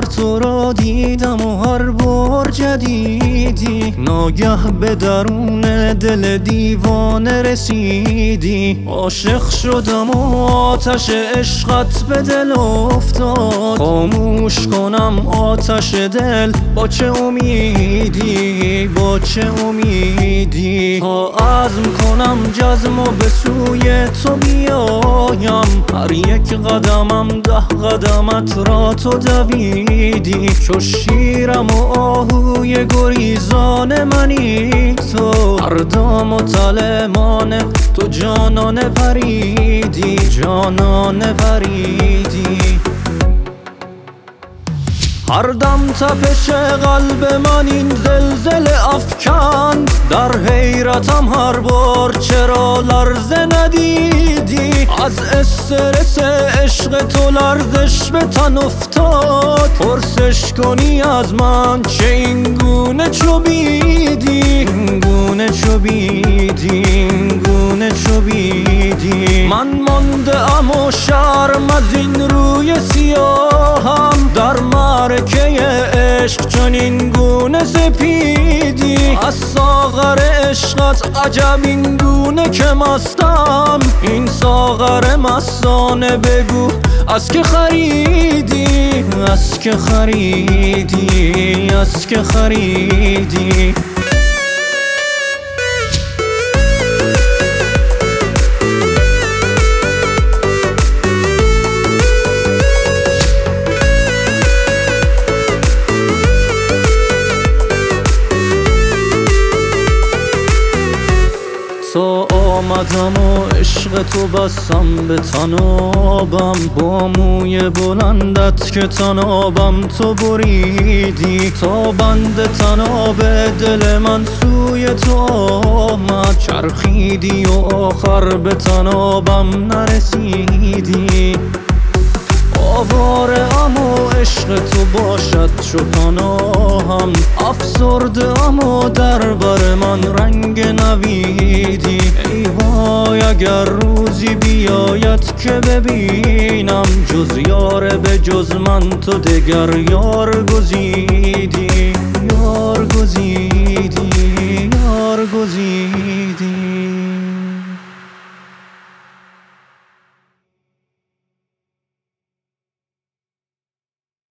تو را دیدم و هر بار جدیدی ناگه به درون دل دیوانه رسیدی. عاشق شدم و آتش عشقت به دل افتاد، خاموش کنم آتش دل با چه امیدی، با چه امیدی؟ تا عزم کنم جزم و به سوی تو بیایم، هر یک قدمم 10 قدمت را تو دویدی. چو شیرم و آهوی گریزان منی تو، هر دام و تلمان تو جانانه پریدی، جانانه پریدی. هر دم تپش قلب من این زلزله افکند، در حیرتم هر بار چرا لرزه ندیدی؟ از استرس عشق تو لرزش به تن افتاد، پرسش کنی از من چه این گونه چوبیدی، این گونه چوبیدی، این گونه چوبیدی. من مانده ام و شرم از این روی سیاهم، در معرکه عشق چنین گونه سپیدی. از ساغر عشقت عجب این گونه که مستم، این ساغر مستانه بگو از که خریدی، از که خریدی، از که خریدی؟ تا آمدم و عشق تو بستم به تنابم، با موی بلندت که تنابم تو بریدی. تا بند تناب دل من سوی تو آمد، چرخیدی و آخر به تنابم نرسیدی. آواره ام و عشق تو باشد چو پناهم، افسرده ام و در بر من رنگ نویدی. ای وای اگر روزی بیاید که ببینم، جز یار به جز من تو دگر یار گزیدی، یار گزیدی، یار گزیدی.